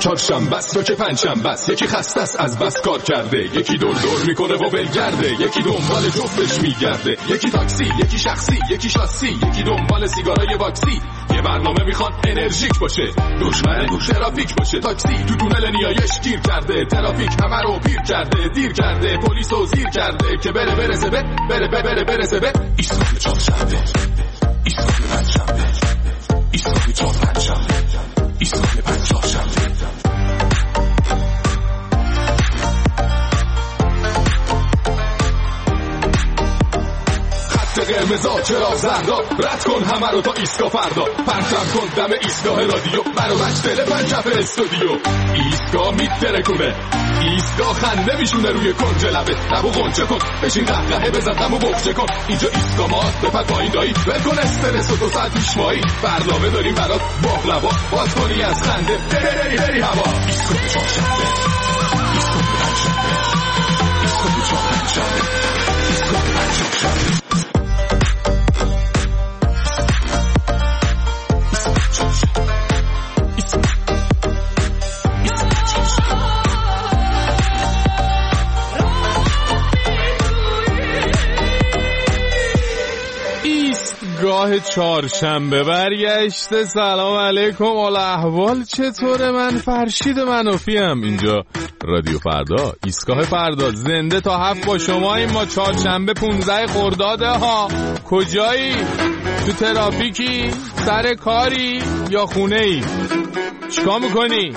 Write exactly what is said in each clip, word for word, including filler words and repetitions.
چهارشنبه است تو که پنجشنبه است، یکی خسته است از بس کار کرده، یکی دور دور میکنه و ولگرده، یکی دنبال جفتش میگرده، یکی تاکسی، یکی شخصی، یکی شاسی، یکی دنبال سیگارای واکسی. یه برنامه میخوان انرژیک باشه، دشمن ترافیک باشه. تاکسی تو تونل نیایش گیر کرده، ترافیک همه رو پیر کرده، دیر کرده، پلیس رو زیر کرده که بره برسه به بره بره بره برسه به ایستگاه چهارشنبه، ایستگاه پنجشنبه، ایستگاه چهارشنبه، ایستگاه پنجشنبه. قرمزا چرا زردا، رد کن همه رو تا ایستگاه فردا، پرچم کن دم ایستگاه رادیو، برو بچ تلفن کف استودیو. ایستگاه میترکونه، ایستگاه خنده میشونه روی کنج لبه، لبو غنچه کن، بشین قهقهه بزن غمو بخچه کن. اینجا ایستگاه ماست، بپر پایین دایی، ول کن استرس و دو ساعت پیش مایی. برنامه داریم برات باقلوا، باز کنی از خنده بری بری هوا. ایستگاه چهارشنبه، ایستگاه پنجشنبه، ایستگاه چهارشنبه، ایستگاه پنجشنبه. گاه چهارشنبه برگشته. سلام علیکم، حال احوال چطوره؟ من فرشید منافیم، اینجا رادیو فردا، ایستگاه فردا، زنده تا هفت با شما. این ما چهارشنبه پونزده خرداده ها. کجایی؟ تو ترافیکی؟ سر کاری؟ یا خونه ای؟ چیکار میکنی؟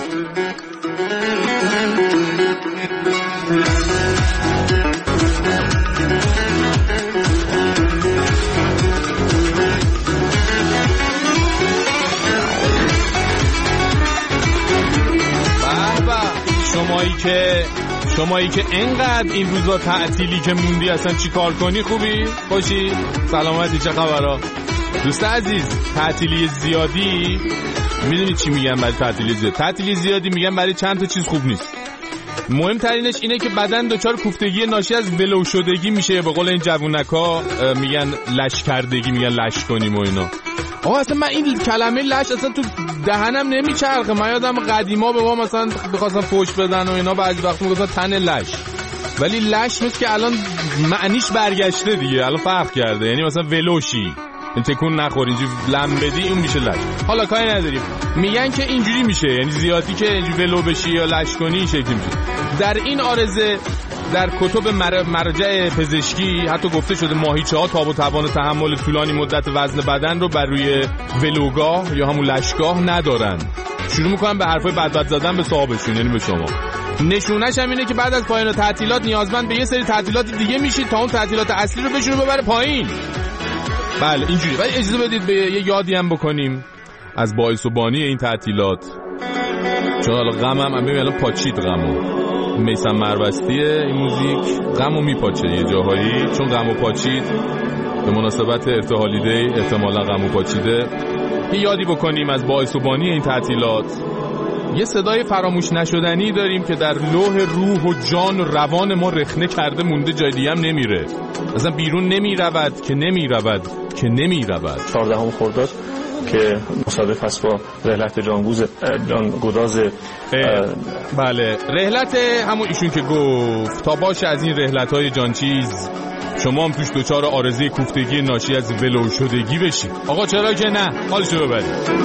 شمایی که شمایی که انقدر این روزا تعطیلی که موندی اصلا چی کار کنی؟ خوبی؟ خوشی؟ سلامتی؟ چه خبرها؟ دوست عزیز، تعطیلی زیادی میدونی چی میگن برای تعطیلی زیادی؟ تعطیلی زیادی میگن برای چند تا چیز خوب نیست. مهمترینش اینه که بدن دچار کوفتگی ناشی از ولو شدگی میشه، به قول این جوونکا میگن لش کردگی، میگن لش کنیم و اینا. آقا اصلا من این کلمه لش اصلا تو دهنم نمیچرخه. من یادم قدیما به ما مثلا بخواستن فوش بدن و اینا بعضی وقت میگفتن تن لش، ولی لش نیست که الان معنیش برگشته دیگه، الان فرق کرده. یعنی مثلا ولوشی، این تکون نخوری، اینجوری لم بدی، اون میشه لش. حالا کاری نداریم، میگن که اینجوری میشه، یعنی زیادی که اینجوری ولو بشی یا لش کنی این شکلی میشه. در این عارضه در کتب مر... مرجع پزشکی حتی گفته شده ماهیچه ها تاب و توان تحمل طولانی مدت وزن بدن رو بر روی ولوگاه یا همون لشگاه ندارن. شروع میکنن به حرفای بد بد زدن به صاحبشون، یعنی به شما. نشونش هم اینه که بعد از پایان تعطیلات نیازمند به یه سری تعطیلات دیگه میشید تا اون تعطیلات اصلی رو بشونه ببره پایین. بله اینجوری. ولی اجازه بدید به یه یادی هم بکنیم از باعث و بانی این تعطیلات، چون حالا غمم هم ببین الان پاچید غمو. میثم مروستیه این موزیک، غمو میپاچه یه جاهایی، چون غمو پاچید به مناسبت ارتحالی دی احتمالا غمو پاچیده. یه یادی بکنیم از باعث و بانی این تعطیلات. یه صدای فراموش نشدنی داریم که در لوح روح و جان و روان ما رخنه کرده مونده، جای دیگه هم نمیره، اصلا بیرون نمیرود که نمیرود که نمیرود. چهاردهم خرداد که مصادف است با رحلت جانگوز جانگداز. بله رحلت همون ایشون که گفت تا باشه از این رحلت‌های جانچیز شما هم توش دوچار آرزه کوفتگی ناشی از ولو شدگی بشید. آقا چرا که نه، حالشو ببرید.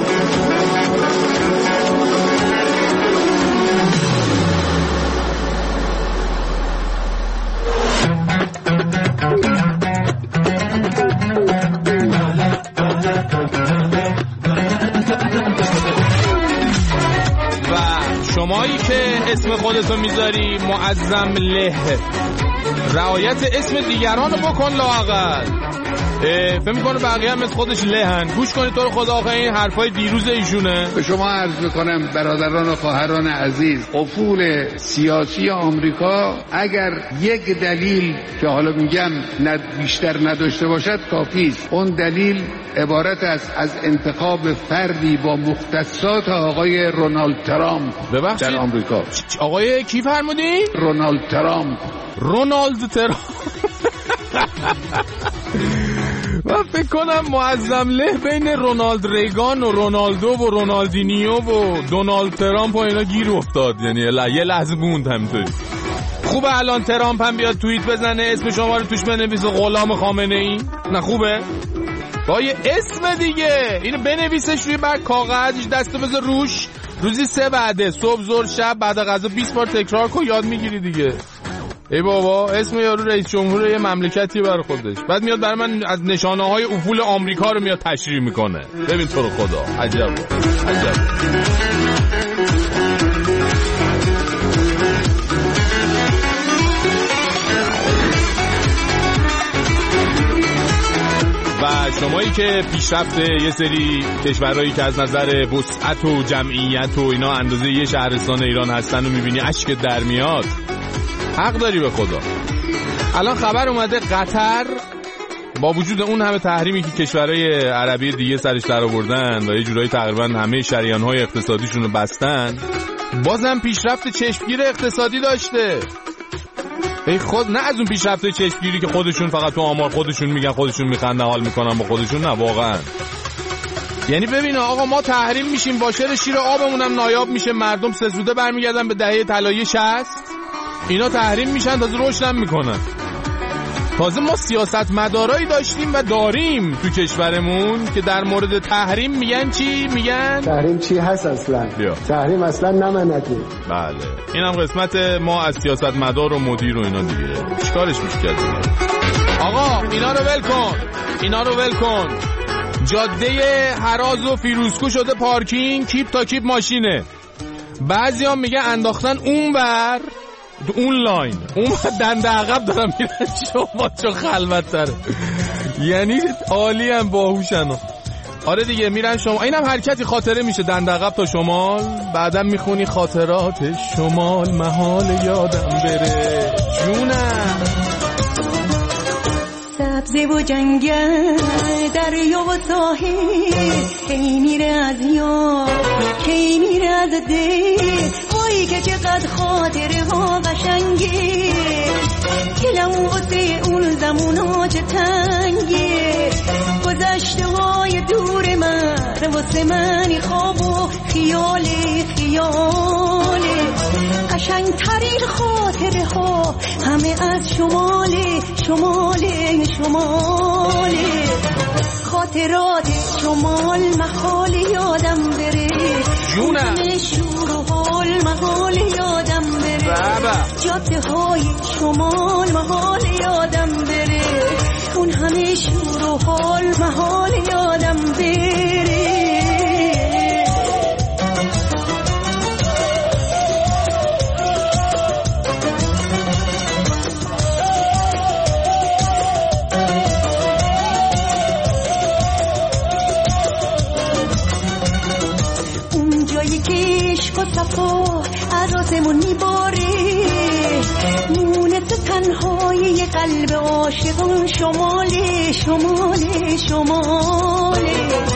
شمایی که اسم خودتو میذاری معظم له، رعایت اسم دیگران رو بکن لااقل. فهم میکنه بقیه هم مثل خودش لهن. گوش کنید تو رو خدا، آخه این حرفای دیروز ایشونه. به شما عرض میکنم برادران و خواهران عزیز، افول سیاسی آمریکا اگر یک دلیل که حالا میگم ند بیشتر نداشته باشد کافی است. اون دلیل عبارت است از انتخاب فردی با مختصات آقای رونالد ترامپ در آمریکا. آقای کی فرمودی؟ رونالد ترامپ. رونالد ترامپ. من فکر کنم معظم له بین رونالد ریگان و رونالدو و رونالدینیو و دونالد ترامپ و اینا گیر افتاد. یعنی یه لحظه موند همینطوری. خوبه الان ترامپ هم بیاد توییت بزنه اسم شما رو توش بنویسه غلام خامنه ای؟ نه خوبه؟ با یه اسم دیگه اینو بنویسش روی بر کاغذ، دستو بذار روش، روزی سه بعده، صبح ظهر شب بعد غذا بیست بار تکرار کن، یاد میگیری دیگه. ای بابا اسم یارو رئیس جمهور یه مملکتی برای خودش، بعد میاد برای من از نشانه های افول آمریکا رو میاد تشریح میکنه. ببین تو رو خدا عجب عجب. و شمایی که پیشرفت یه سری کشورهایی که از نظر وسعت و جمعیت و اینا اندازه یه شهرستان ایران هستن و میبینی اشکت در میاد، حق داری به خدا. الان خبر اومده قطر با وجود اون همه تحریمی که کشورهای عربی دیگه سرش در آوردن و یه جورایی تقریبا همه شریان‌های اقتصادیشون رو بستن، بازم پیشرفت چشمگیر اقتصادی داشته. ای خود نه از اون پیشرفت چشمگیری که خودشون فقط تو آمار خودشون میگن، خودشون میخندن حال میکنن با خودشون، نه واقعا. یعنی ببین آقا ما تحریم میشیم، واشر شیر آبمونم نایاب میشه، مردم سزوده برمیگردن به دهه طلایی شصت، اینا تحریم میشن تازه روشن میکنن. تازه ما سیاست مدارایی داشتیم و داریم تو کشورمون که در مورد تحریم میگن چی؟ میگن تحریم چی هست اصلا؟ بیا. تحریم اصلا نمنده. بله این هم قسمت ما از سیاست مدار و مدیر و اینا دیگه. چیکارش میشه؟ آقا اینا رو ول کن، اینا رو ول کن. جاده هراز و فیروزکو شده پارکینگ، کیپ تا کیپ ماشینه. بعضی هم میگه انداختن اون بر تو اون لاین، اون دنده عقب دارم میرن شما چو خلوت تره. یعنی عالی هم باهوشن. آره دیگه میرن شما، اینم حرکتی خاطره میشه دنده عقب تا شمال، بعدم میخونی خاطرات شمال محال یادم بره. جونم سبزه و جنگل دریا و ساحل، کی میره از یاد کی میره از دل، وای که چقدر خاطره ها قشنگه، دلم واسه اون زمونا چه تنگه، گذشته های دور من واسه من خواب و خیال خیاله، قشنگ ترین خاطره ها همه از شماله شماله شماله، خاطرات شمال محال یادم بره، جونم شور و حال محال یادم بره، بابا جاده های شمال محال یادم بره، اون همه شور و حال محال یادم بره. صفا از آسمون میباره، مونه تو تنهای قلب عاشقان، شماله شماله شماله،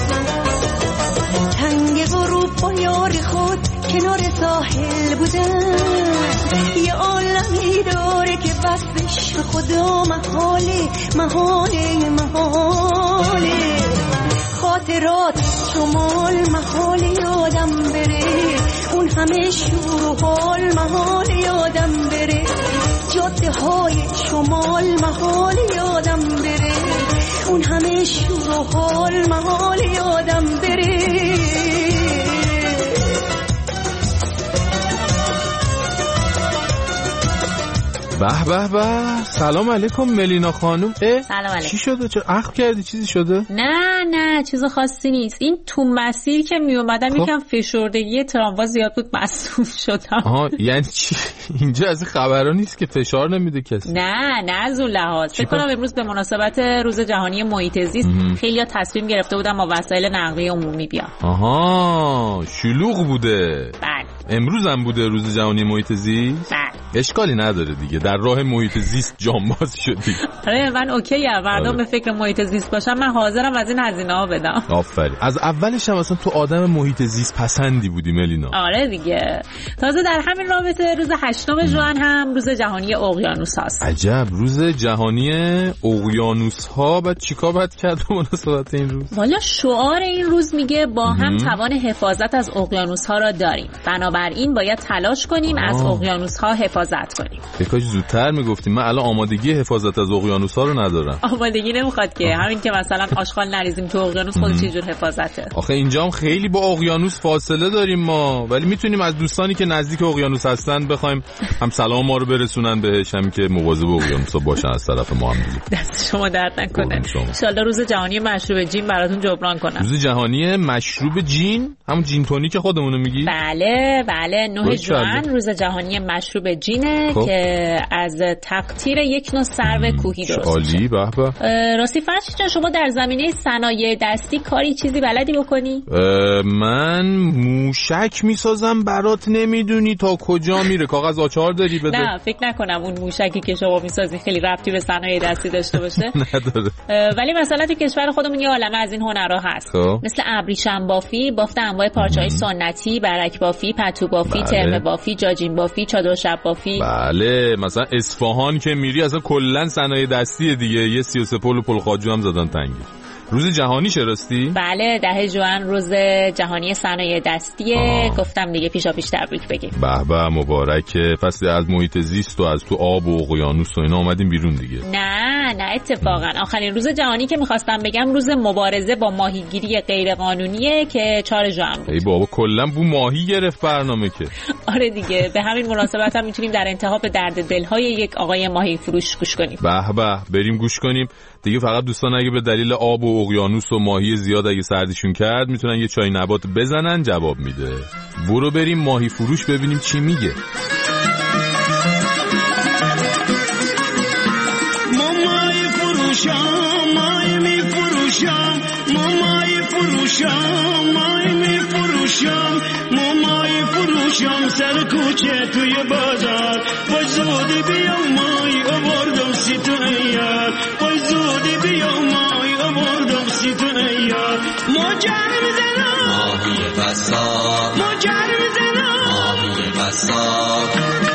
تنگ غروب با یار خود کنار ساحل بودن، یه عالمی داره که وصفش به خدا محاله محاله محاله، خاطرات شمال محال یادم بره، اون همه شور و حال محال یادم بره، جاده های شمال محال یادم بره، اون همه شور و حال محال یادم بره. به به به، سلام علیکم ملینا خانم. سلام علیکم. چی شده؟ چرا اخم کردی؟ چیزی شده؟ نه نه چیز خاصی نیست. این تو مسیر که می اومدم خب. یکم فشردگی تراموا زیاد بود، مصدوم شدم. آها یعنی چی؟ اینجا از این خبرا نیست که فشار نمیده کسی؟ نه نه از اون لحاظ. فکر کنم امروز به مناسبت روز جهانی محیط زیست خیلی‌ها تصمیم گرفته بودن با وسایل نقلیه عمومی بیان. آها شلوغ بوده. بله. امروز هم بوده روز جهانی محیط زیست؟ بله. اشکالی نداره دیگه، در راه محیط زیست جانباز شدی. آره من اوکی ام، مردم به فکر محیط زیست باشم من حاضرم از این هزینه ها بدم. آفرین. از اولش هم اصلا تو آدم محیط زیست پسندی بودی ملینا. آره دیگه. تازه در همین رابطه روز هشتم ژوئن هم روز جهانی اقیانوس هست. عجب، روز جهانی اقیانوس ها. بعد چیکار باید کرد به مناسبت این روز؟ والا شعار این روز میگه با هم توان حفاظت از اقیانوس ها را داریم، بنابراین باید تلاش کنیم آه. از اقیانوس ها حفاظت کنیم. یکاش زودتر میگفتیم، من الان آمادگی حفاظت از اقیانوس ها رو ندارم. آمادگی نمیخواد که آه. همین که مثلا آشغال نریزیم تو اقیانوس، خود چه جور حفاظته؟ آخه اینجا هم خیلی با اقیانوس فاصله داریم ما، ولی میتونیم از دوستانی که نزدیک اقیانوس هستن بخوایم هم سلام ما رو برسونن بهش، هم که مواظب اقیانوسا باشن از طرف ما هم دیگه. دست شما درد نکنه. ان شاءالله روز جهانی مشروب جین براتون جبران کنم. روز جهانی مشروب جین، همون جین تونیک خودمونو میگی؟ بله بله، نه ژوئن روز جهانی مشروب جینه خب. که از تقطیر یک نوع سرو کوهی درست عالی. به به. راستی فرشی جان، شما در زمینه صنایع دستی کاری چیزی بلدی بکنی؟ من موشک میسازم، برات نمیدونی تا کجا میره. کاغذ آچار داری بده؟ نه فکر نکنم اون موشکی که شما میسازی خیلی ربطی به صنایع دستی داشته باشه. نداره. ولی مثلا تو کشور خودمون یه عالمه از این هنرها هست خب. مثل ابریشم بافی، بافت انواع پارچه‌های سنتی، برک بافی، پتو بافی، بله. ترمه بافی، جاجین بافی، چادر شب بافی. بله، مثلا اصفهان که میری اصلا کلا صنایع دستی دیگه. یه سی و سه پل و پل خواجو هم زدن تنگی. روز جهانی چراستی؟ بله، ده ژوئن روز جهانی صنایع دستیه. آه. گفتم دیگه پیشا پیش تبریک بگیم. به به، مبارکه. پس از محیط زیست و از تو آب و اقیانوس و اینا اومدیم بیرون دیگه. نه نه اتفاقا آخرین روز جهانی که میخواستم بگم روز مبارزه با ماهیگیری غیر قانونیه که چهار ژوئن بود. ای بابا، کلا بو ماهی گرفت برنامه که. آره دیگه، به همین مناسبت هم میتونیم در انتها به درد دلهای یک آقای ماهی فروش گوش کنیم. به به، بریم گوش کنیم. دیگه فقط دوستان اگه به دلیل آب و اقیانوس و ماهی زیاد اگه سردیشون کرد میتونن یه چای نبات بزنن، جواب میده. برو بریم ماهی فروش ببینیم چی میگه. ما ماهی فروشم، ماهی میفروشم، ما ماهی فروشم، ماهی میفروشم، ما ماهی فروشم سر کوچه توی بازار. وای زودی بیا ماهی آوردم سی تو ایار، وای زودی بیا ماهی آوردم سی تو ایار. ماجر میزنم ماهی بساق، ماجر میزنم ماهی بساق.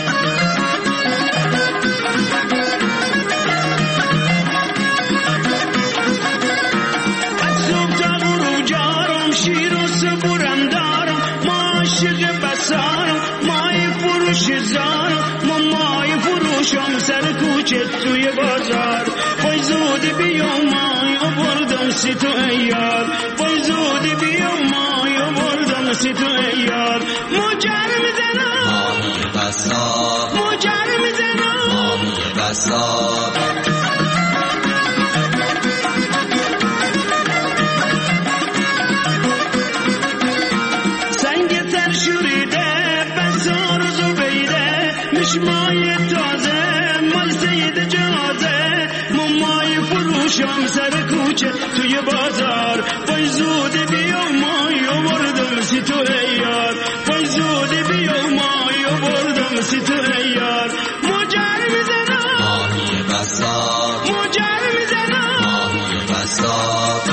از صبح تا غروب جارم، شیر و صبورم دارم، ما عاشق بسارم، ماهی فروش زارم، ما ماهی فروشم سر کوچه توی بازار. وای زودی بیا ماهی آوردم سی تو ایار، وای زودی بیا ماهی آوردم سی تو ایار. ماجر میزنم ماهی بساق، ماجر میزنم ماهی بساق. سنگ تر شوریده بسار زبیده، مشمای تازه مال سید جازه، مامای فروشم سر کوچه توی بازار. وای زودی بیا مای آوردم سی تو ایار، وای زودی بیا مای آوردم سی تو ایار. ماجر میزنم ماهی بساق، ماجر میزنم ماهی بساق.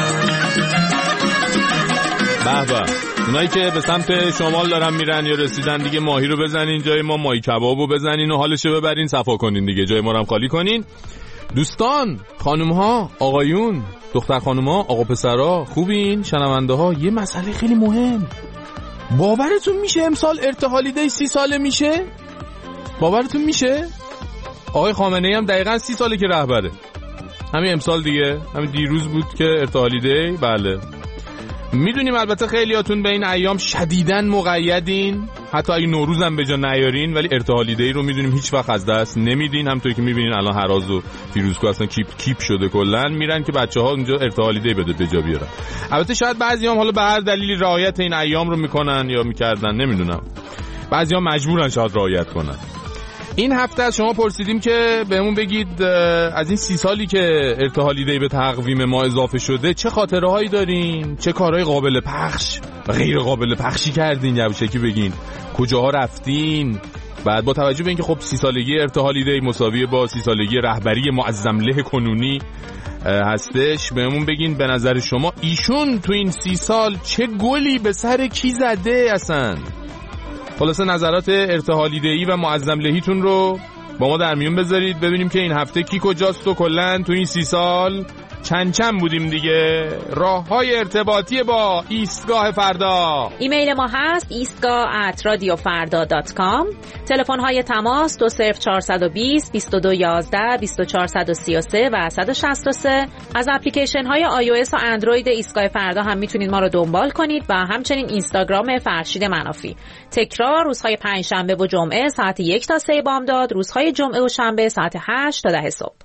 به به، اونایی که به سمت شمال دارن میرن یا رسیدن دیگه، ماهی رو بزنین جای ما، ماهی کبابو بزنین و حالشو ببرین، صفا کنین دیگه، جای ما رو هم خالی کنین. دوستان، خانم ها، آقایون، دختر خانم ها، آقا پسرها، خوبین؟ شنونده ها، یه مسئله خیلی مهم. باورتون میشه امسال ارتحالی دی سی ساله میشه؟ باورتون میشه؟ آقای خامنه‌ای هم دقیقاً سی ساله که رهبره. همین امسال دیگه، همین دیروز بود که ارتحالی دی. بله میدونیم البته خیلیاتون به این ایام شدیداً مقیدین، حتی اگه نوروز هم به جا نیارین، ولی ارتحالی دی رو میدونیم هیچ وقت از دست نمیدین. همونطوری که میبینین الان هراز و فیروزکو اصلا کیپ کیپ شده، کلا میرن که بچه‌ها اونجا ارتحالی دی بده به جا بیارن. البته شاید بعضیام حالا به هر دلیلی رعایت این ایام رو میکنن یا میکردن، نمیدونم، بعضیام مجبورن شاید رعایت کنن. این هفته از شما پرسیدیم که بهمون بگید از این سی سالی که ارتحالی دی به تقویم ما اضافه شده چه خاطره هایی دارین، چه کارهای قابل پخش غیر قابل پخشی کردین، یواشکی بگین کجاها رفتین. بعد با توجه به اینکه خب سی سالگی ارتحالی دی مساویه با سی سالگی رهبری معظم له کنونی هستش، بهمون بگین به نظر شما ایشون تو این سی سال چه گلی به سر کی زده اصلا. خلاصه نظرات ارتحالی دی و معظم لهیتون رو با ما در میون بذارید ببینیم که این هفته کی کجاست و کلن تو این سی سال چند چند بودیم دیگه. راه‌های ارتباطی با ایستگاه فردا. ایمیل ما هست ایستگاه ات رادیو فردا دات کام. تلفن‌های تماس دو صفر چهارصد و بیست بیست و دو یازده بیست و چهارصد و سی و سه و صد و شصت و سه. از اپلیکیشن‌های آی او اس و اندروید ایستگاه فردا هم میتونید ما رو دنبال کنید و همچنین اینستاگرام فرشید منافی. تکرار روزهای پنجشنبه و جمعه ساعت یک تا سه بامداد، روزهای جمعه و شنبه ساعت هشت تا ده صبح.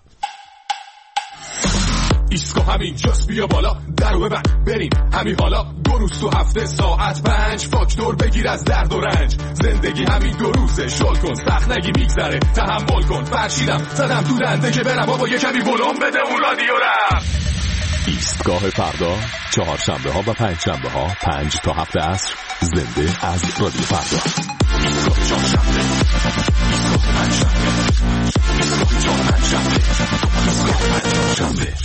ایستگاه همین جاست، بیا بالا درو ببند بریم همین حالا. دو روز تو هفته ساعت پنج، فاکتور بگیر از درد و رنج. زندگی همین دو روزه، شل کن سخت نگی میگذره، تحمل کن. فرشیدم زدم تو دنده که برم بابا یه کمی بلند بده اون رادیو رم. ایستگاه فردا چهارشنبه ها و پنج شنبه ها پنج تا هفت عصر زنده از رادیو فردا. ایستگاه چهارشنبه، ایستگاه پنجشنبه، ایستگاه چهارشنبه، ایستگاه پنجشنبه.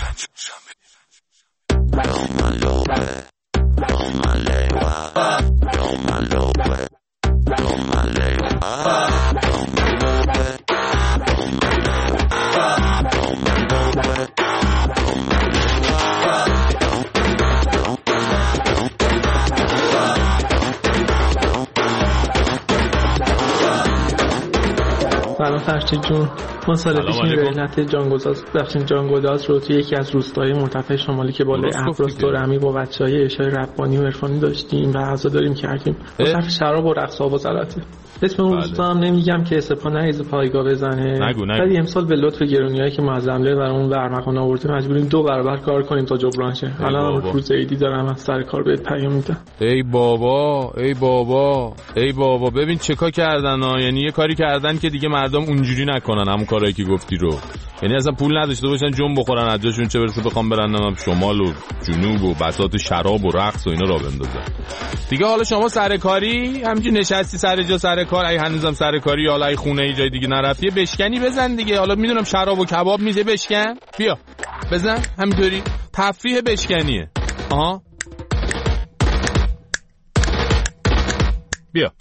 سلام فرشید جون، ما سال پیش این رحلت جانگداز رفتیم جانگداز رو توی یکی از روستاهای مرتفع شمالی که بالای افراست و رمی با بچه‌های اشای ربانی و عرفانی داشتیم و عزاداریم کردیم با صرف شراب و رقص و بازالتی. اسم اون روستا هم نمیگم که سپاه نریزه پایگاه بزنه. ولی امسال به لطف گرونیایی که معظم له برامون برمغان آورده مجبوریم دو برابر کار کنیم تا جبران شه. الان روز عیدی دارم از سر کار بهت پیام میدم. ای بابا ای بابا ای بابا ببین چیکار کردن ها. یعنی یه کاری کردن که دیگه مردم اونجوری نکنن همون کارایی که گفتی رو. یعنی اصلا پول نداشته باشن جون بخورن از جاشون، چه برسه بخوام برن نام شمال و جنوب و بساط شراب و رقص و اینا را بندازن دیگه. حالا شما سرکاری همینجوری نشستی سر جا سر کار، ای هنوزم سرکاری، حالا ای خونه ای جای دیگه نرفتی، بشکنی بزن دیگه. حالا میدونم شراب و کباب میزه بشکن، بیا بزن همینطوری تفریح بشکنیه. آها بیا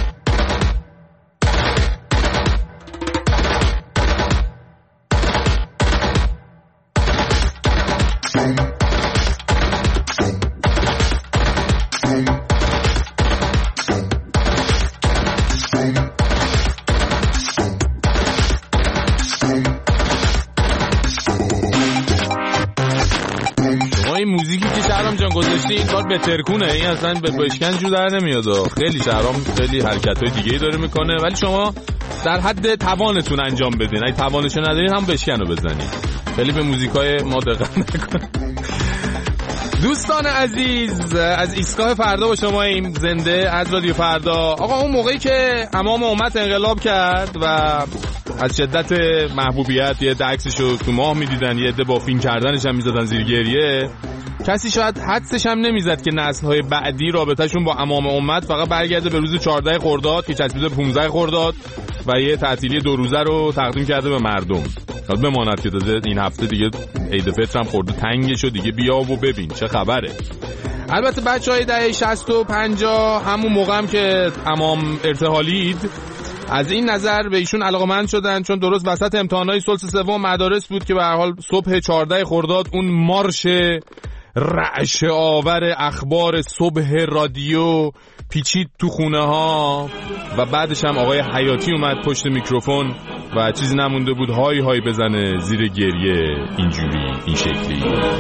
گذاشته این کار بترکونه، این اصلا به بشکن جو در نمیاد. خیلی شهرام خیلی حرکت‌های دیگه‌ای داره میکنه، ولی شما در حد توانتون انجام بدین. اگه توانشو ندارین هم بشکن رو بزنید. خیلی به موزیکای ما دقت نکنید. دوستان عزیز از ایستگاه فردا با شما این زنده از رادیو فردا. آقا اون موقعی که امام امت انقلاب کرد و از شدت محبوبیت یه عکسشو تو ماه میدیدن، یه عده با فیلم کردنش هم میزدن زیر گریه، کسی شاید حدسش هم نمیزد که نسل‌های بعدی رابطه‌شون با امام امت فقط برگرده به روز چهارده خرداد که چسبیده به پانزده خرداد و یه تعطیلی دو روزه رو تقدیم کرده به مردم. حالا بماند که تازه این هفته دیگه عید فطر هم خورده تنگش و دیگه بیا و ببین چه خبره. البته بچهای دهه شصت و پنجاه همون موقع هم که امام ارتحالید از این نظر به ایشون علاقه‌مند شدن، چون درست وسط امتحانات ثلث سوم مدارس بود که به هر حال صبح چهارده خرداد اون مارش رعش آور اخبار صبح رادیو پیچید تو خونه ها و بعدش هم آقای حیاتی اومد پشت میکروفون و چیزی نمونده بود های های بزنه زیر گریه اینجوری این شکلی.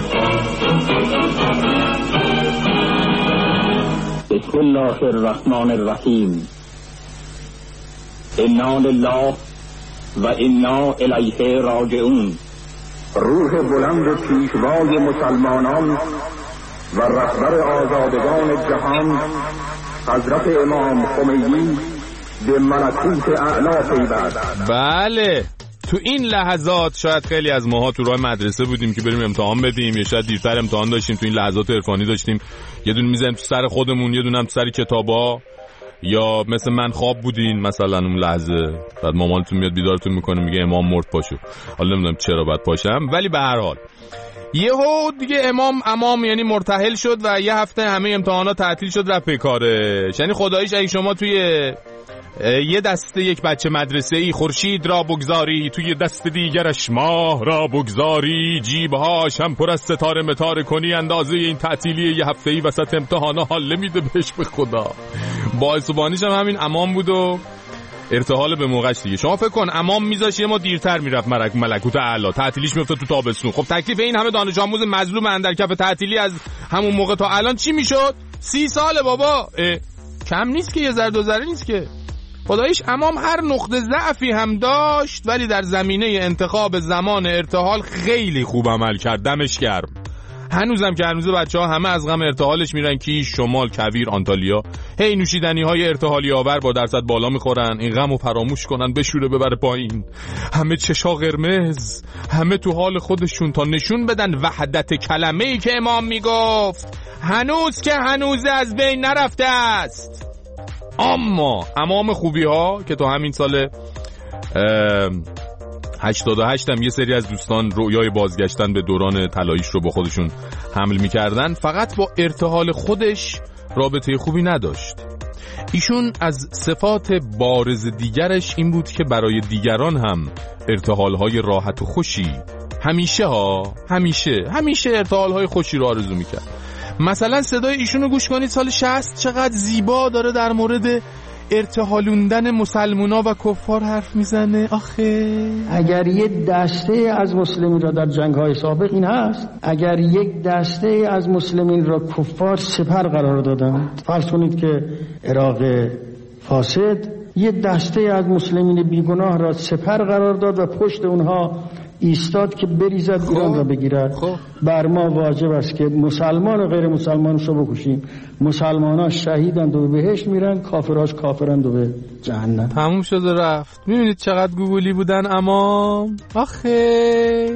بسم الله الرحمن الرحیم. انا لله و انا الیه راجعون. روح بلند پیشوای مسلمانان و رهبر آزادگان جهان حضرت امام خمینی به ملکوت اعلی پیوست. بله تو این لحظات شاید خیلی از ماها تو راه مدرسه بودیم که بریم امتحان بدیم، یا شاید دیرتر امتحان داشتیم، تو این لحظات عرفانی داشتیم یه دونه میزنیم تو سر خودمون، یه دونه هم تو سر کتابا، یا مثل من خواب بودین مثلا اون لحظه، بعد مامانتون میاد بیدارتون میکنه میگه امام مرد پاشو. حالا نمیدونم چرا باید پاشم، ولی به هر حال یهو دیگه امام امام یعنی مرتحل شد و یه هفته همه امتحانات تعطیل شد، رفت به کارش. یعنی خداییش اگه شما توی یه دسته یک بچه مدرسه‌ای خورشید را بگذاری، توی دست دیگرش ماه را بگذاری، جیبهاش هم پر از ستاره متاره کنی، اندازه این تعطیلی یه هفته‌ای وسط امتحانا حال میده بهش به خدا. باعث و بانیش هم همین امام بود و ارتحال به موقعش دیگه. شما فکر کن امام میذاش یه ما دیرتر میرفت ملک ملکوت اعلی، تعطیلیش میافتاد تو تابستون. خب تکلیف این همه دانش آموز مظلوم اندر کف تعطیلی از همون موقع تا الان چی میشد؟ سی ساله بابا. کم نیست که، یه ذره دو ذره نیست که. خداییش امام هر نقطه ضعفی هم داشت ولی در زمینه انتخاب زمان ارتحال خیلی خوب عمل کرد، دمش گرم. هنوزم که هنوز بچه‌ها همه از غم ارتحالش میرن کی شمال، کویر، آنتالیا، هی نوشیدنی‌های ارتحالی آور با درصد بالا میخورن، این غمو فراموش کنن بشوره ببره پایین. همه چشا قرمز، همه تو حال خودشون تا نشون بدن وحدت کلمه‌ای که امام میگفت هنوز که هنوز از بین نرفته است. اما امام خوبی ها که تو همین سال هشتاد و هشت هم یه سری از دوستان رویای بازگشتن به دوران طلاییش رو با خودشون حمل میکردن، فقط با ارتحال خودش رابطه خوبی نداشت. ایشون از صفات بارز دیگرش این بود که برای دیگران هم ارتحالهای راحت و خوشی همیشه ها همیشه همیشه ارتحالهای خوشی رو آرزو میکرد. مثلا صدای ایشونو گوش کنید سال شصت چقدر زیبا داره در مورد ارتحالوندن مسلمونا و کفار حرف میزنه. آخه اگر یک دسته از مسلمین را در جنگ‌های سابق این هست، اگر یک دسته از مسلمین را کفار سپر قرار دادند، فرض کنید که عراق فاسد یک دسته از مسلمین بیگناه را سپر قرار داد و پشت اونها ایستاد که بریزد ایران را بگیرد. خب. بر ما واجب است که مسلمان و غیر مسلمانش رو بکشیم. مسلمان‌ها شهیدند و به بهشت میرن، کافراش کافرند و به جهنم. تموم شد و رفت. میبینید چقدر گوگلی بودن امام. آخه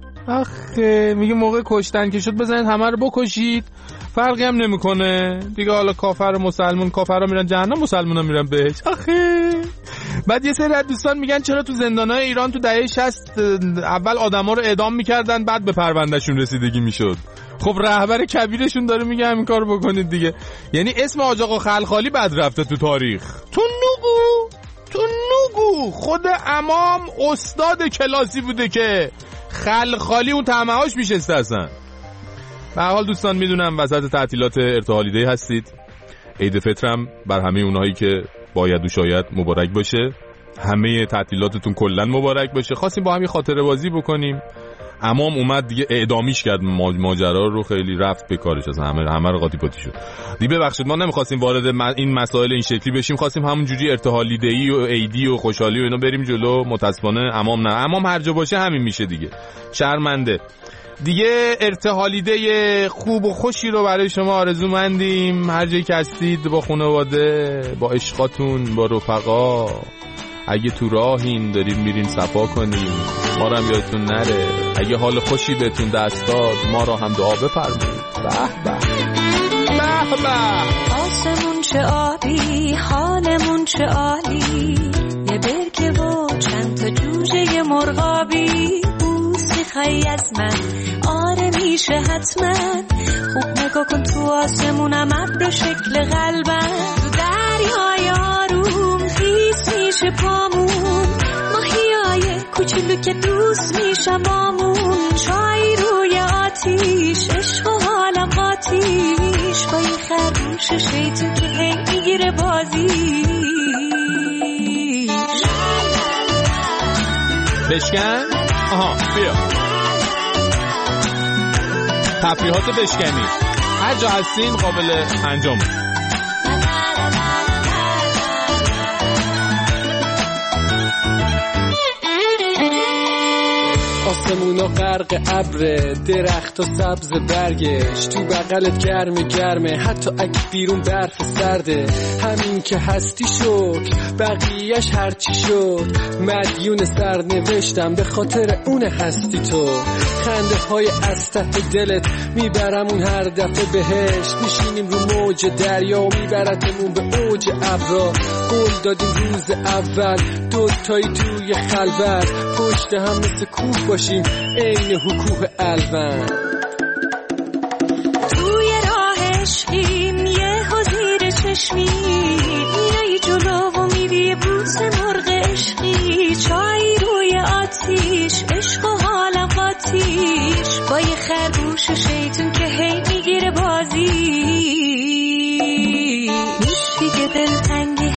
آخه میگه موقع کشتن که شد بزنید همه رو بکشید، فرقی هم نمیکنه دیگه. حالا کافر و مسلمان، کافرها میرن جهنم، مسلمان‌ها میرن بهشت. آخه بعد یه سری از دوستان میگن چرا تو زندان‌های ایران تو دهه شصت اول آدما رو اعدام میکردن بعد به پروندهشون رسیدگی میشد. خب رهبر کبیرشون داره میگه همین کارو بکنید دیگه. یعنی اسم حاج آقا خلخالی بد رفته تو تاریخ. تو نگو تو نگو خود امام استاد کلاسی بوده که خلخالی اون طمعاش میشسته اصلا. به هر حال دوستان میدونم وسط تعطیلات ارتحالی دی هستید. عید فطرم بر همه اونایی که باید و شاید مبارک باشه. همه تعطیلاتتون کلن مبارک باشه. خواستیم با هم یه خاطره بازی بکنیم. امام اومد دیگه اعدامیش کرد، ماجرا رو خیلی رفت به کارش، اصلا همه همه رو قاطی پاتی شد. دیگه ببخشید ما نمیخواستیم وارد این مسائل این شکلی بشیم، خواستیم همونجوری ارتحالی دی و عیدی و خوشحالی و اینا بریم جلو. متاسفانه امام نه، امام هر جا باشه همین میشه دیگه. شرمنده. دیگه ارتحالیده خوب و خوشی رو برای شما آرزومندیم. هر جایی که هستید با خانواده، با عشقاتون، با رفقا، اگه تو راهین دارین میرین صفا کنیم، ما رو هم یادتون نره. اگه حال خوشی بهتون دست داد ما رو هم دعا بفرمایید. به به به به. آسمون چه عالی، حالمون چه عالی، یه برکه و چند تا جوجه مرغابی. خیلی از من آره میشه حتما. خوب نگاه کن تو آسمونم ابر شکل قلبم. تو دریای آروم خیس میشه پامون، ماهیای کوچولو که دوست میشم بامون. چای روی آتیش، عشق و حالم قاتیش، با این خرگوش شیطون که هی میگیره بازی. بشکن؟ آها بیا تفریحات بشکنی، هر جا هستین قابل انجام. آسمونا بالا غرق ابر، درخت و سبز برگش تو بغلت گرم گرمه، حتی اگه بیرون برف سرده. همین که هستی شکر، بقیهش هرچی شد، مدیون سرنوشتم به خاطر اون هستی تو. خنده های از ته دلت میبرمون هر دفعه بهشت، میشینیم رو موج دریا و میبرتمون به اوج ابرا. قول دادیم روز اول دوتایی توی خلوت، پشت هم مثل کوه باشیم عین حکوه الون. توی راه عشقیم یه حضیر چشمی،